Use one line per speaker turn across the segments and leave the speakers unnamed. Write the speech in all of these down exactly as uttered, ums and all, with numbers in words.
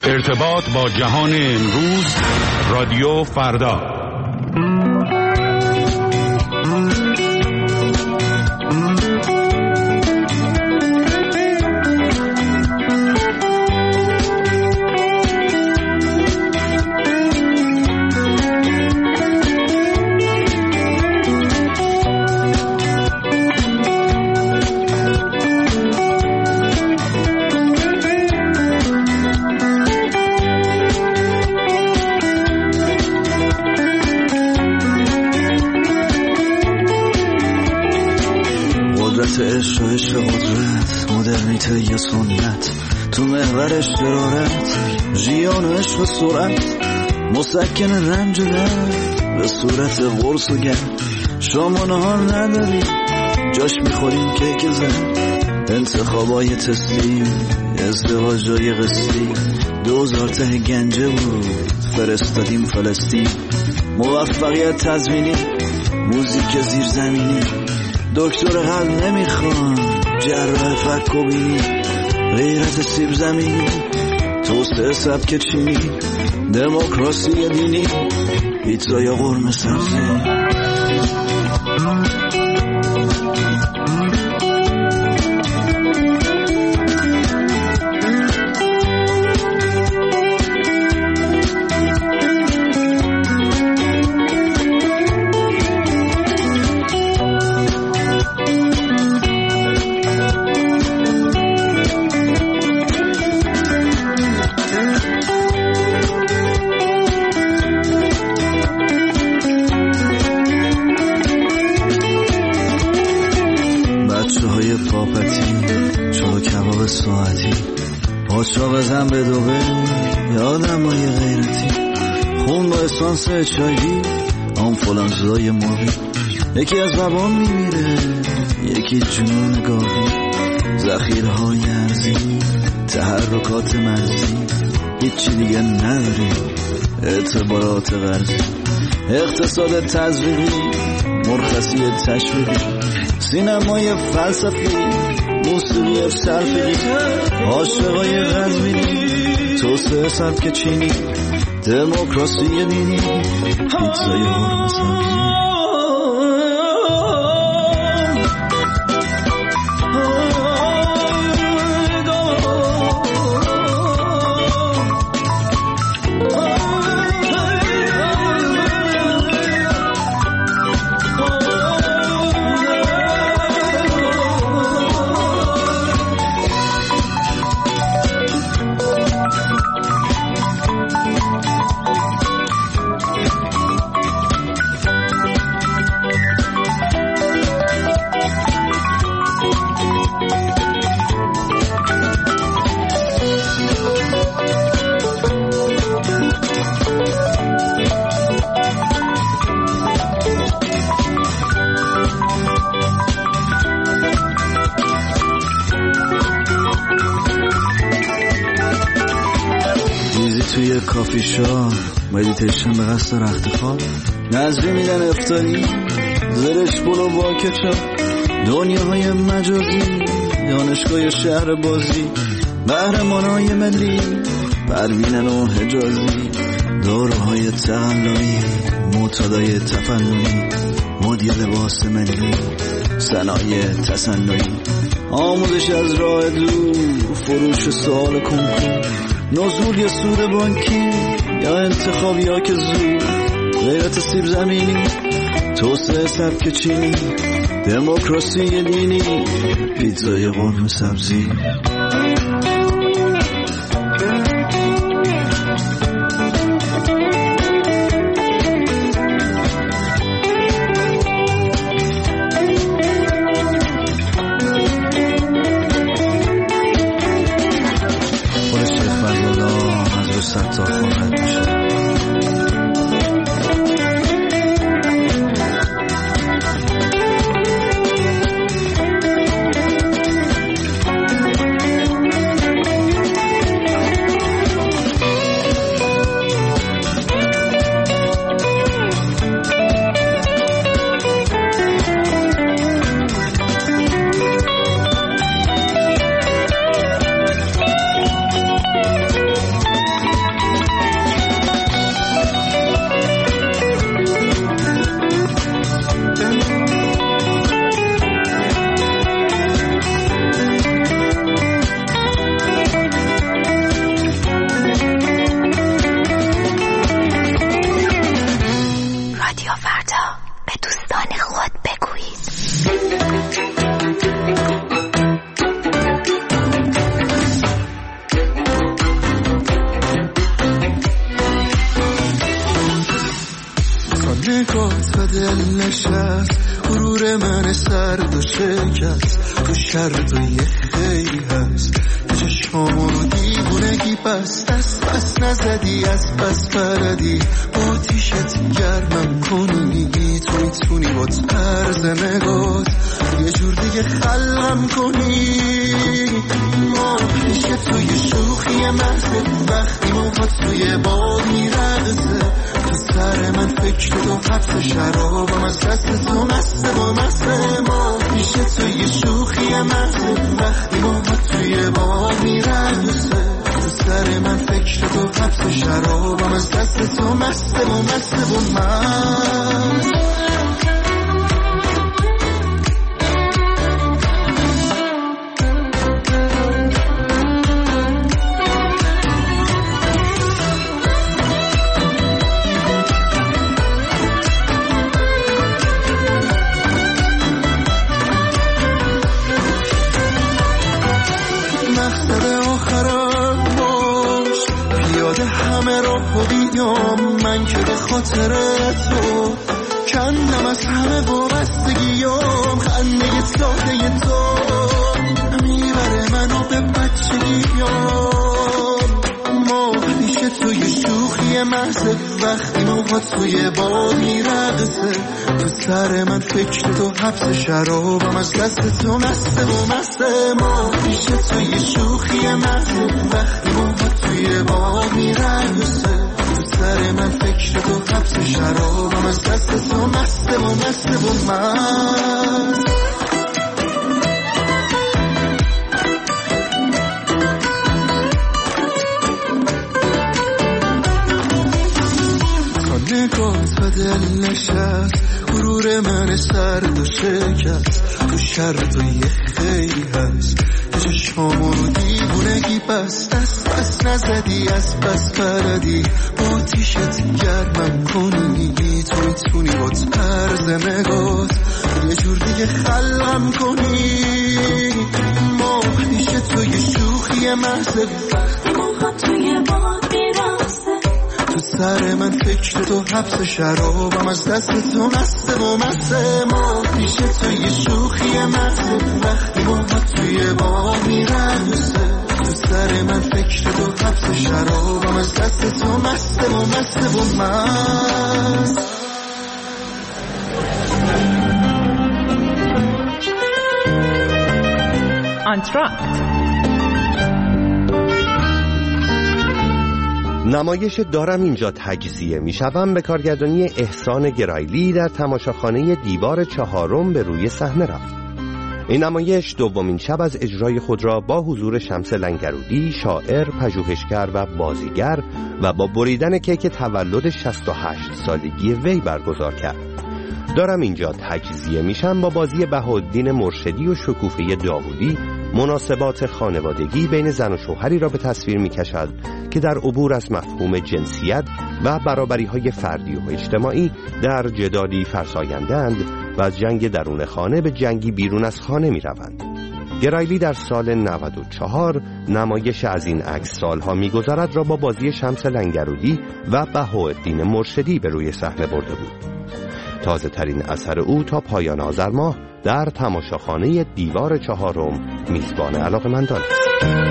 ارتباط با جهان امروز، رادیو فردا.
عشق و عشق قدرت، مدرنیته یا سنت، تو محور شرارت، ژیان و عشق و سرعت، مسکن رنج و درد به صورت قرص و گرد. شما نهار نداری جاش میخوریم کیک زن، انتخابای تستی، ازدواجای قسطی، دوزار ته گنجه بود فرستادیم فلسطین. موفقیت تضمینی، موزیک زیرزمینی، دکتر قلب نمیخوان، جراح فک و بینی، غیرت سیب زمینی، توسعه سبک چینی، دموکراسی دینی، پیتزا یا قرمه سبزی. پاچا بزن به دوبه، یادم های غیرتی، خون با اسانس چایی، آنفولانزای ماهی، یکی از زبان میمیره، یکی جنون گاهی، ذخیره های ارزی، تحرکات مرزی، هیچی دیگه نداری، اعتبارات غرزی، اقتصاد تزریقی، مرخصی تشویقی، سینمای فلسفی، موسیقی سرفیقی، عاشقای غزمینی، توسعه سبک چینی، دموکراسی دینی، پیتزای قرمه سبزی. توی کافی شاپ، مدیتیشن به قصد رخت خواب، نظری میدن افطاری، زرش پلو با کچاپ، دنیاهای مجازی، دانشگاه شهر بازی، قهرمانای ملی، پروینن و حجازی، داروهای تقلایی، معتادای تفننی، مدیر لباس ملی، صنایع تصنعی، آموزش از راه دور، فروش سوال کنکور، نزول یا سود بانکی یا انتخابی ها که زود، غیرت سیب زمینی، توسعه سبک چینی، دموکراسی دینی، پیتزای قرمه سبزی. تا خواهد میشه. نگات و دل نشست، غرور من سرد و شکست، تو شرط و یه خیلی هست، چشمامو رو دیوونگی بست، دست بس نزدی از بس بردی، با آتیشت گرمم کنی، تو میتونی با طرز نگات یه جور دیگه خلقم کنی. ما میشه توی شوخی محضه، وقتی موهات توی باد میرقصه، تو سر من فکر تو حبس شرابم، از دست تو مسته و مسته. ما میشه توی شوخی محضه، وقتی موهات توی باد میرقصه، تو سر من فکر تو حبس شرابم، از دست تو مسته و مسته و من. من که به خاطر تو کندم از همه وابستگیام، خنده ساده تو میبره منو به بچگیام. ما پیشه توی شوخی محضه، وقتی موهات توی باد میرقصه، تو سر من فکر تو حبس شرابم، از دست تو مسته و مسته. ما پیشه توی شوخی محضه، وقتی موهات توی باد میرقصه، سر من فکر تو حبس شرابم، از دست تو مسته و مسته و من. تا نگات و دل نشست، غرور من سرد و شکست، تو شرط و یه خیلی هست، چشمامو رو دیوونگی بست، دست بس نزدی از بس بردی، با آتیشت گرمم کنی، تو میتونی با طرز نگات یه جور دیگه خلقم کنی. ما پیشه توی شوخی محضه، وقتی موهات توی باد میرقصه، تو سر من فکر تو حبس شرابم، از دست تو مسته و مسته. ما پیشه توی شوخی محضه، وقتی موهات توی باد میرقصه، تو سر من فکر تو حبس شرابم، از دست تو مسته و مسته و من.
آنتراکت
نمایش دارم اینجا تجزیه می شوم به کارگردانی احسان گرایلی در تماشاخانه دیوار چهارم به روی صحنه رفت. این نمایش دومین شب از اجرای خود را با حضور شمس لنگرودی، شاعر، پژوهشگر و بازیگر و با بریدن کیک تولد شصت و هشت سالگی وی برگزار کرد. دارم اینجا تجزیه میشم با بازی بهاءالدین مرشدی و شکوفه داوودی، مناسبات خانوادگی بین زن و شوهری را به تصویر میکشد که در عبور از مفهوم جنسیت و برابری‌های فردی و اجتماعی در جدالی فرساینده‌اند و از جنگ درون خانه به جنگی بیرون از خانه می‌روند. گرایلی در سال نود و چهار نمایش از این عکس سالها می‌گذرد را با بازی شمس لنگرودی و بهاءالدین مرشدی به روی صحنه برده بود. تازه ترین اثر او تا پایان آذر ماه در تماشاخانه دیوار چهارم میزبان علاقه‌مندان است.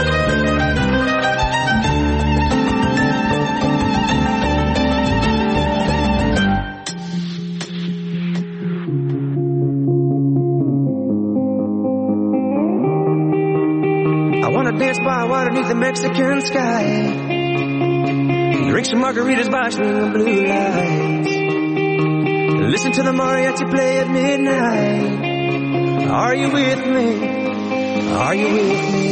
Dance by water beneath the Mexican sky, drink some margaritas by swinging blue lights, listen to the mariachi play at midnight. Are you with me? Are you with me?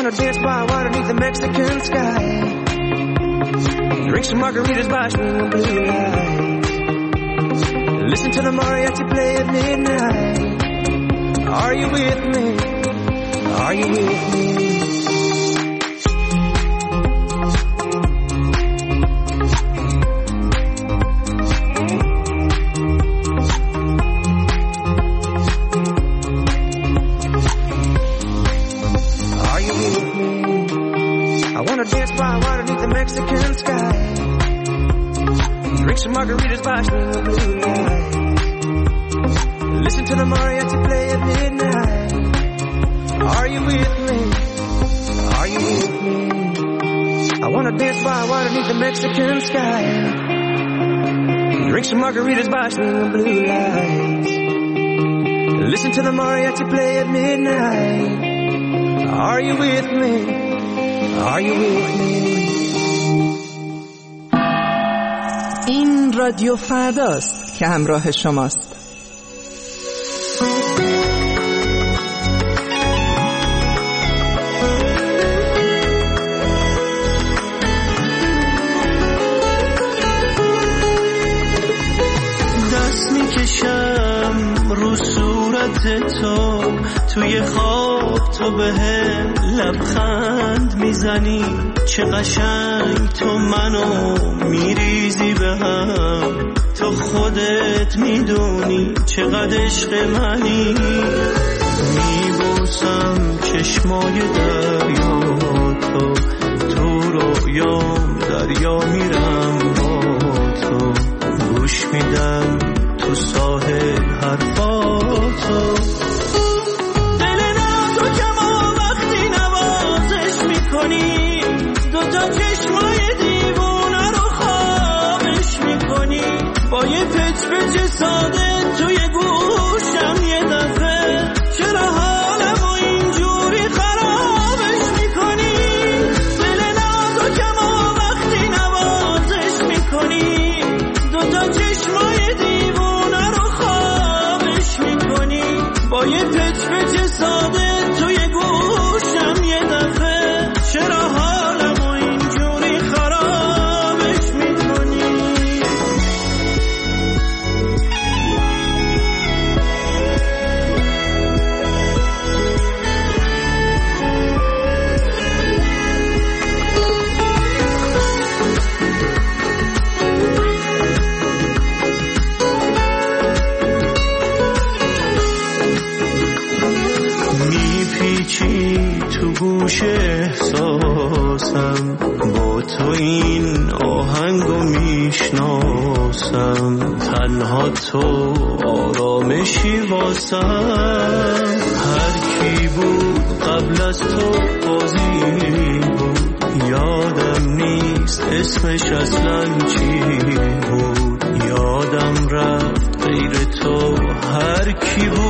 wanna dance by water beneath the Mexican sky. Drink some margaritas by swinging blue lights. Listen to the mariachi play at midnight. Are you with me? Are you with me? Mexican sky. Drink some margaritas by swinging blue lights. Listen to the mariachi play at midnight. Are you with me? Are you with me? I wanna dance by water beneath the Mexican sky. Drink some margaritas by swinging blue lights. Listen to the mariachi play at midnight. Are you with me? Are you with me?
این رادیو فرداست که همراه شماست.
دست میکشم رو صورت تو، توی خواب تو بهم لبخند میزنی، چه قشنگ تو منو میریزی به هم، تو خودت میدونی چقدر عشق منی. میبوسم چشمای دریا تو، تو رویام دریا میرم با تو، گوش میدم تو ساحل حرفاتو. دل نازو که ما وقتی نوازش میکنی، دوتا چشمای دیوونه رو خوابش میکنی، با یه پچ پچ ساده توی گوشم یه دفعه، چرا حالمو اینجوری خرابش میکنی. دل نازو که ما وقتی نوازش میکنی، دوتا چشمای دیوونه رو خوابش میکنی، با یه پچ پچ ساده توی گوشم یه دفعه، چرا حالمو اینجوری خرابش میکنی. میپیچی تو گوش احساسم، با تو این آهنگو میشناسم، تنها تو آرامشی واسم. هر کی بود قبل از تو بازی بود، یادم نیست اسمش اصلا چی بود، یادم رفت غیر تو هر کی بود.